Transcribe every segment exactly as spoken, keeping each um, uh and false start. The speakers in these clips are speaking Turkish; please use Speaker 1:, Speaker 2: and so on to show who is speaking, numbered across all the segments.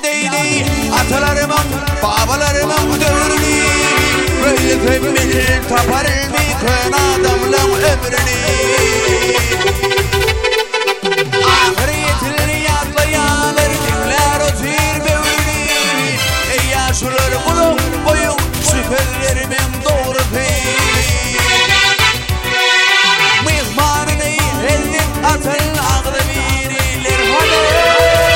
Speaker 1: deydi atalarımın babalarımın dövrünü böyle temmil tapar ilmi kön adamlığın ömrünü ahiretini yadlayanlar dinler o tir bövrünü ey yaşlılar bulun boyun süperlerimin doğru pey mihmanını ellik atın ağlı biriler hadi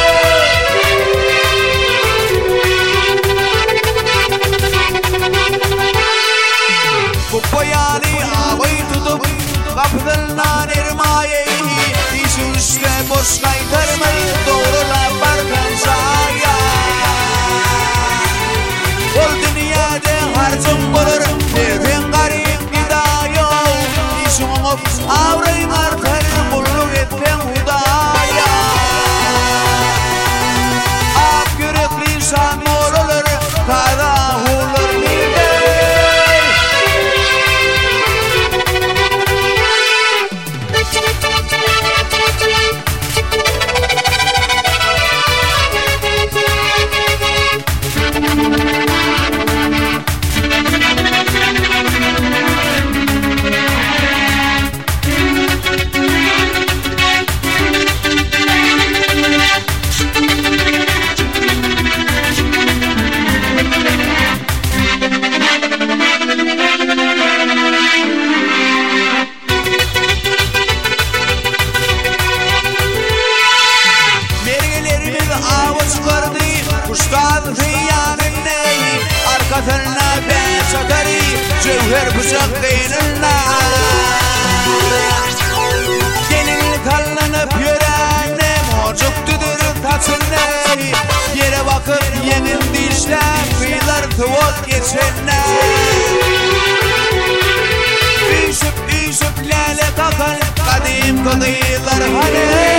Speaker 1: Boyani ağabey tutup kapıdırlan ermayeyi İşin üstte boş kaytarma doğrular barkan saya Ol dünyada harcım bulur nereden garip gidaya İşin of avrayın artar bulluk etten hudaya Ak yürekli şan olur kada hulur Kuştan hıyanın neyi Arkasına ben satarı Cevher bıçak değilinle Gelin kallanıp yörene Mocuktudur taçın neyi Yere bakıp yenin dişler Kıyılar kıvot geçenler Üşüp üşüp lale kakan Kadim kıyılar hani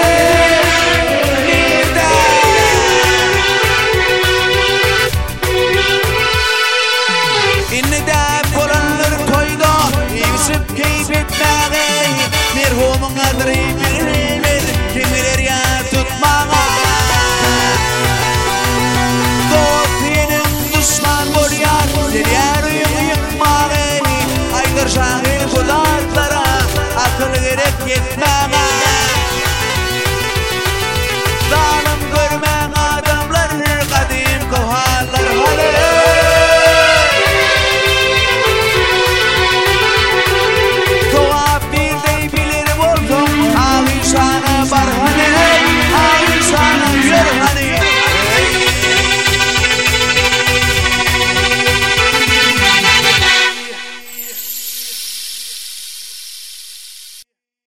Speaker 1: Merhumun adrı